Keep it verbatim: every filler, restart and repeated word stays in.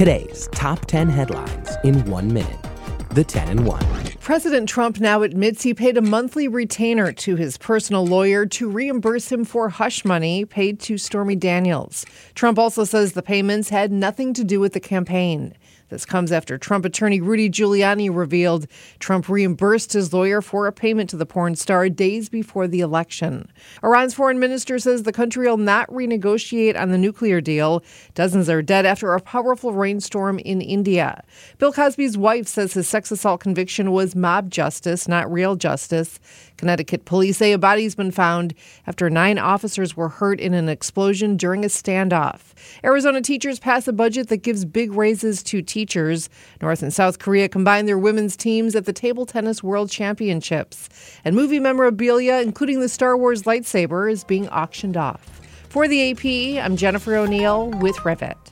Today's top ten headlines in one minute. The ten and one. President Trump now admits he paid a monthly retainer to his personal lawyer to reimburse him for hush money paid to Stormy Daniels. Trump also says the payments had nothing to do with the campaign. This comes after Trump attorney Rudy Giuliani revealed Trump reimbursed his lawyer for a payment to the porn star days before the election. Iran's foreign minister says the country will not renegotiate on the nuclear deal. Dozens are dead after a powerful rainstorm in India. Bill Cosby's wife says his sex assault conviction was mob justice, not real justice. Connecticut police say a body's been found after nine officers were hurt in an explosion during a standoff. Arizona teachers pass a budget that gives big raises to teachers. North and South Korea combine their women's teams at the Table Tennis World Championships. And movie memorabilia, including the Star Wars lightsaber, is being auctioned off. For the A P, I'm Jennifer O'Neill with Rivet.